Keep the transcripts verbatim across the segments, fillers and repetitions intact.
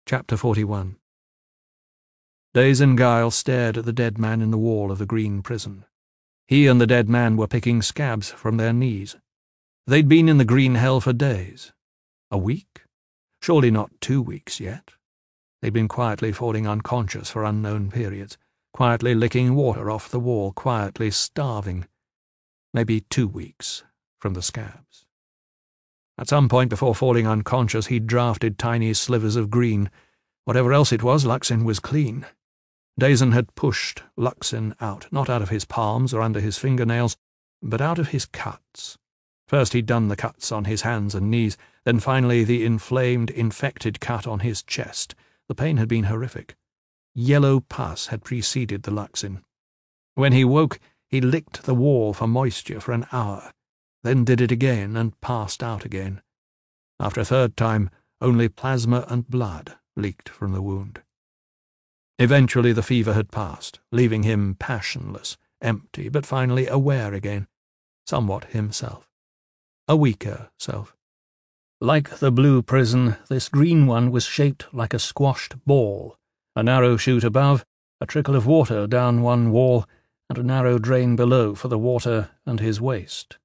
Chapter forty-one. Days and Guile stared at the dead man in the wall of the green prison. He and the dead man were picking scabs from their knees. They'd been in the green hell for days. A week? Surely not two weeks yet. They'd been quietly falling unconscious for unknown periods, quietly licking water off the wall, quietly starving. Maybe two weeks from the scabs. At some point before falling unconscious, he'd drafted tiny slivers of green. Whatever else it was, Luxin was clean. Dazen had pushed Luxin out, not out of his palms or under his fingernails, but out of his cuts. First he'd done the cuts on his hands and knees, then finally the inflamed, infected cut on his chest. The pain had been horrific. Yellow pus had preceded the Luxin. When he woke, he licked the wall for moisture for an hour, then did it again and passed out again. After a third time, only plasma and blood leaked from the wound. Eventually the fever had passed, leaving him passionless, empty, but finally aware again, somewhat himself. A weaker self. Like the blue prison, this green one was shaped like a squashed ball, a narrow chute above, a trickle of water down one wall, and a narrow drain below for the water and his waste.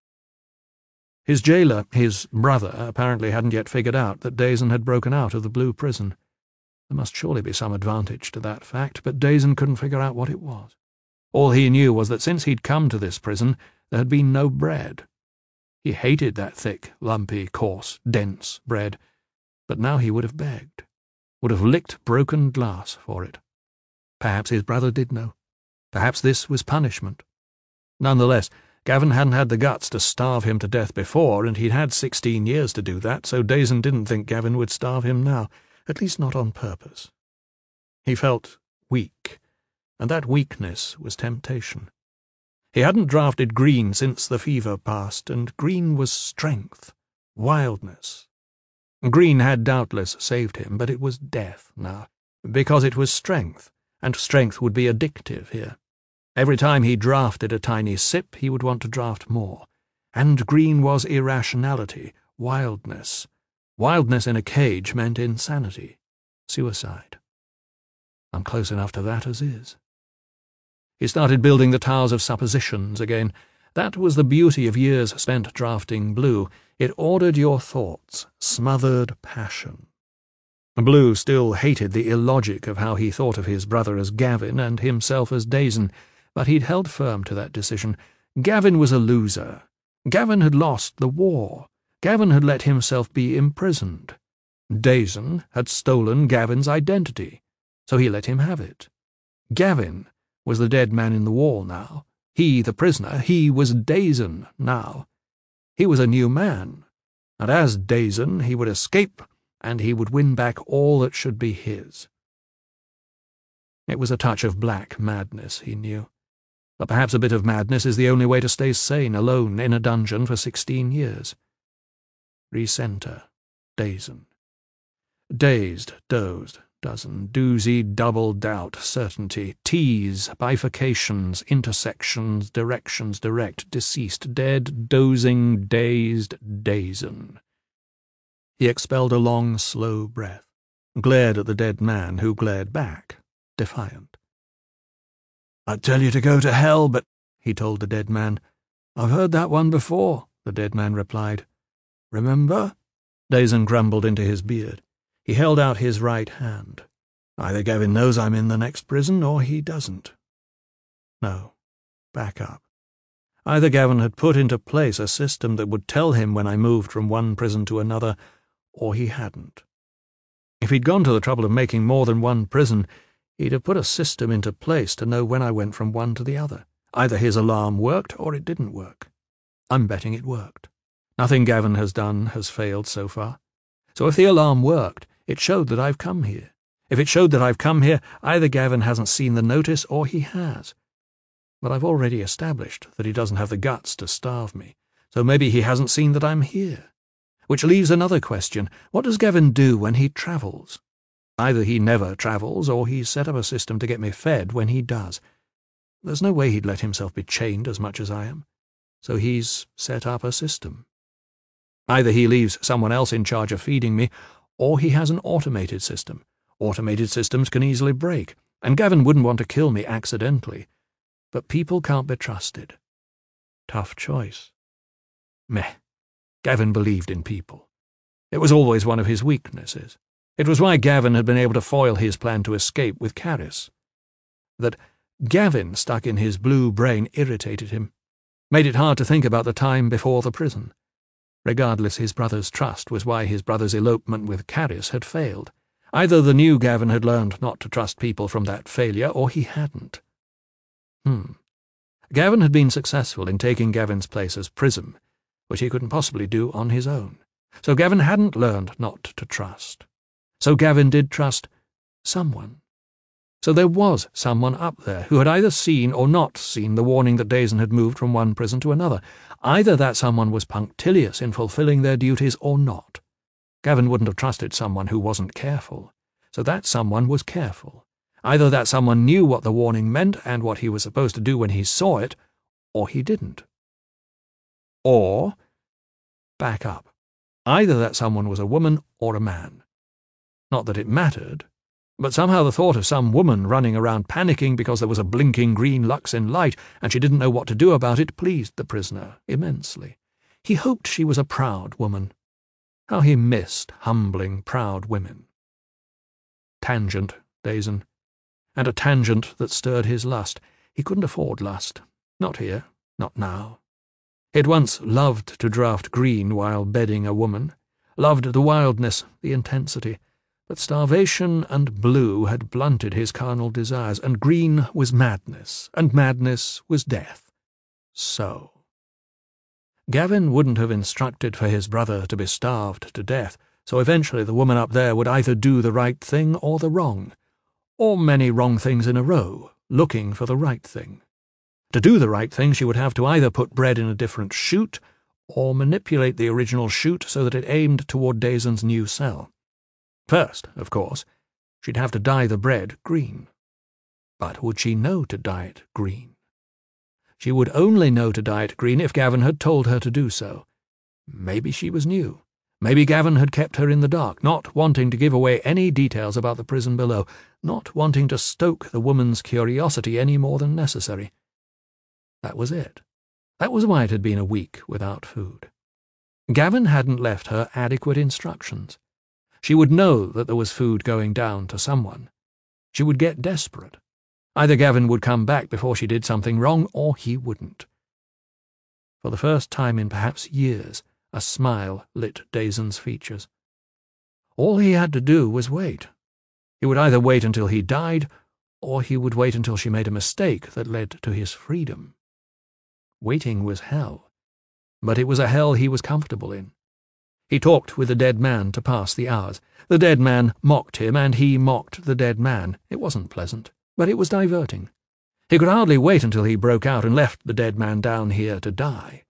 His jailer, his brother, apparently hadn't yet figured out that Dazen had broken out of the blue prison. There must surely be some advantage to that fact, but Dazen couldn't figure out what it was. All he knew was that since he'd come to this prison, there had been no bread. He hated that thick, lumpy, coarse, dense bread, but now he would have begged, would have licked broken glass for it. Perhaps his brother did know. Perhaps this was punishment. Nonetheless, Gavin hadn't had the guts to starve him to death before, and he'd had sixteen years to do that, so Dazen didn't think Gavin would starve him now, at least not on purpose. He felt weak, and that weakness was temptation. He hadn't drafted green since the fever passed, and green was strength, wildness. Green had doubtless saved him, but it was death now, because it was strength, and strength would be addictive here. Every time he drafted a tiny sip, he would want to draft more. And green was irrationality, wildness. Wildness in a cage meant insanity, suicide. I'm close enough to that as is. He started building the towers of suppositions again. That was the beauty of years spent drafting blue. It ordered your thoughts, smothered passion. Blue still hated the illogic of how he thought of his brother as Gavin and himself as Dazen, but he'd held firm to that decision. Gavin was a loser. Gavin had lost the war. Gavin had let himself be imprisoned. Dazen had stolen Gavin's identity, so he let him have it. Gavin was the dead man in the wall now. He, the prisoner, he was Dazen now. He was a new man, and as Dazen he would escape, and he would win back all that should be his. It was a touch of black madness, he knew. But perhaps a bit of madness is the only way to stay sane alone in a dungeon for sixteen years. Recenter, Dazen. Dazed, dozed, dozen, doozy, double doubt, certainty, tease, bifurcations, intersections, directions, direct, deceased, dead, dozing, dazed, Dazen. He expelled a long, slow breath, glared at the dead man, who glared back, defiant. "I'd tell you to go to hell, but," he told the dead man. "I've heard that one before," the dead man replied. "Remember?" Dazen grumbled into his beard. He held out his right hand. "Either Gavin knows I'm in the next prison, or he doesn't." No. Back up. Either Gavin had put into place a system that would tell him when I moved from one prison to another, or he hadn't. If he'd gone to the trouble of making more than one prison, he'd have put a system into place to know when I went from one to the other. Either his alarm worked, or it didn't work. I'm betting it worked. Nothing Gavin has done has failed so far. So if the alarm worked, it showed that I've come here. If it showed that I've come here, either Gavin hasn't seen the notice, or he has. But I've already established that he doesn't have the guts to starve me, so maybe he hasn't seen that I'm here. Which leaves another question. What does Gavin do when he travels? Either he never travels, or he's set up a system to get me fed when he does. There's no way he'd let himself be chained as much as I am. So he's set up a system. Either he leaves someone else in charge of feeding me, or he has an automated system, Automated systems can easily break, and Gavin wouldn't want to kill me accidentally. But people can't be trusted. Tough choice. Meh. Gavin believed in people. It was always one of his weaknesses. It was why Gavin had been able to foil his plan to escape with Caris. That Gavin stuck in his blue brain irritated him, made it hard to think about the time before the prison. Regardless, his brother's trust was why his brother's elopement with Caris had failed. Either the new Gavin had learned not to trust people from that failure, or he hadn't. Hmm. Gavin had been successful in taking Gavin's place as Prism, which he couldn't possibly do on his own. So Gavin hadn't learned not to trust. So Gavin did trust someone. So there was someone up there who had either seen or not seen the warning that Dazen had moved from one prison to another. Either that someone was punctilious in fulfilling their duties or not. Gavin wouldn't have trusted someone who wasn't careful. So that someone was careful. Either that someone knew what the warning meant and what he was supposed to do when he saw it, or he didn't. Or, back up. Either that someone was a woman or a man. Not that it mattered, but somehow the thought of some woman running around panicking because there was a blinking green Luxin light and she didn't know what to do about it pleased the prisoner immensely. He hoped she was a proud woman. How he missed humbling, proud women. Tangent, Dazen. And a tangent that stirred his lust. He couldn't afford lust. Not here. Not now. He'd once loved to draft green while bedding a woman. Loved the wildness, the intensity. But starvation and blue had blunted his carnal desires, and green was madness, and madness was death. So. Gavin wouldn't have instructed for his brother to be starved to death, so eventually the woman up there would either do the right thing or the wrong, or many wrong things in a row, looking for the right thing. To do the right thing, she would have to either put bread in a different chute, or manipulate the original chute so that it aimed toward Dazen's new cell. First, of course, she'd have to dye the bread green. But would she know to dye it green? She would only know to dye it green if Gavin had told her to do so. Maybe she was new. Maybe Gavin had kept her in the dark, not wanting to give away any details about the prison below, not wanting to stoke the woman's curiosity any more than necessary. That was it. That was why it had been a week without food. Gavin hadn't left her adequate instructions. She would know that there was food going down to someone. She would get desperate. Either Gavin would come back before she did something wrong, or he wouldn't. For the first time in perhaps years, a smile lit Dazen's features. All he had to do was wait. He would either wait until he died, or he would wait until she made a mistake that led to his freedom. Waiting was hell, but it was a hell he was comfortable in. He talked with the dead man to pass the hours. The dead man mocked him, and he mocked the dead man. It wasn't pleasant, but it was diverting. He could hardly wait until he broke out and left the dead man down here to die.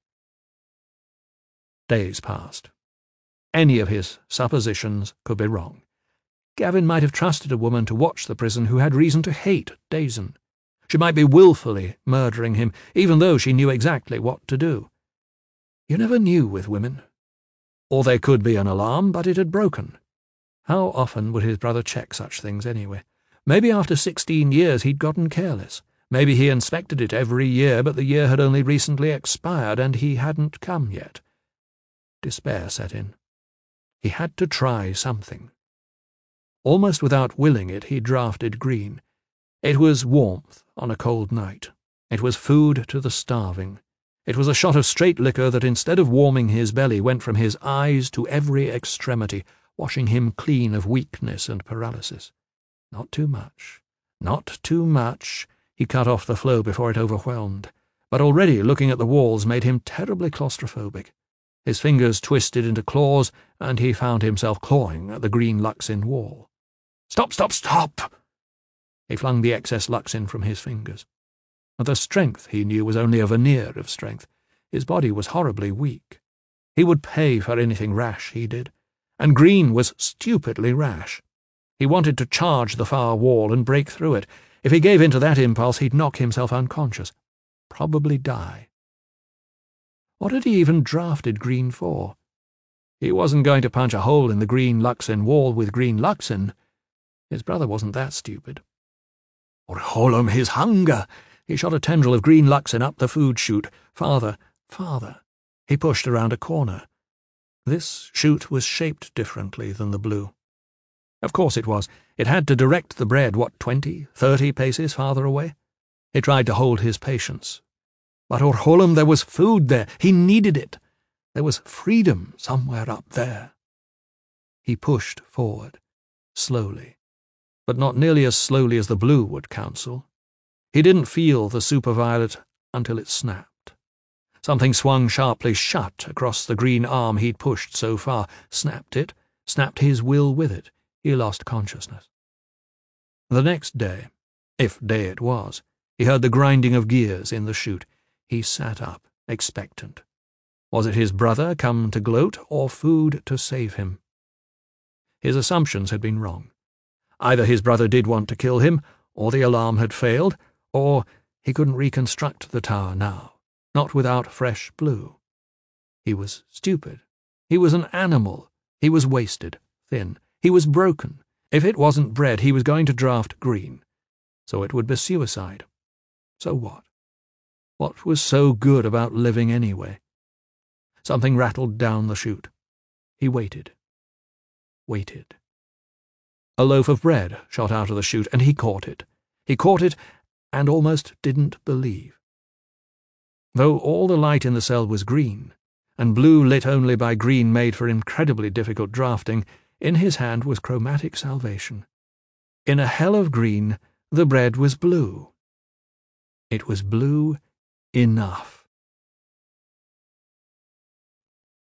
Days passed. Any of his suppositions could be wrong. Gavin might have trusted a woman to watch the prison who had reason to hate Dazen. She might be willfully murdering him, even though she knew exactly what to do. You never knew with women. Or there could be an alarm, but it had broken. How often would his brother check such things anyway? Maybe after sixteen years he'd gotten careless. Maybe he inspected it every year, but the year had only recently expired, and he hadn't come yet. Despair set in. He had to try something. Almost without willing it, he drafted green. It was warmth on a cold night. It was food to the starving. It was a shot of straight liquor that, instead of warming his belly, went from his eyes to every extremity, washing him clean of weakness and paralysis. Not too much. Not too much. He cut off the flow before it overwhelmed. But already looking at the walls made him terribly claustrophobic. His fingers twisted into claws, and he found himself clawing at the green Luxin wall. Stop, stop, stop! He flung the excess Luxin from his fingers. The strength, he knew, was only a veneer of strength. His body was horribly weak. He would pay for anything rash, he did. And green was stupidly rash. He wanted to charge the far wall and break through it. If he gave in to that impulse, he'd knock himself unconscious. Probably die. What had he even drafted green for? He wasn't going to punch a hole in the green Luxin wall with green Luxin. His brother wasn't that stupid. Orholum, his hunger! He shot a tendril of green luxin up the food chute. Farther, farther. He pushed around a corner. This chute was shaped differently than the blue. Of course it was. It had to direct the bread, what, twenty, thirty paces farther away? He tried to hold his patience. But Orholum, there was food there. He needed it. There was freedom somewhere up there. He pushed forward, slowly, but not nearly as slowly as the blue would counsel. He didn't feel the superviolet until it snapped. Something swung sharply shut across the green arm he'd pushed so far, snapped it, snapped his will with it. He lost consciousness. The next day, if day it was, he heard the grinding of gears in the chute. He sat up, expectant. Was it his brother come to gloat, or food to save him? His assumptions had been wrong. Either his brother did want to kill him, or the alarm had failed, or he couldn't reconstruct the tower now, not without fresh blue. He was stupid. He was an animal. He was wasted, thin. He was broken. If it wasn't bread, he was going to draft green. So it would be suicide. So what? What was so good about living anyway? Something rattled down the chute. He waited. Waited. A loaf of bread shot out of the chute, and he caught it. He caught it and almost didn't believe. Though all the light in the cell was green, and blue lit only by green made for incredibly difficult drafting, in his hand was chromatic salvation. In a hell of green, the bread was blue. It was blue enough.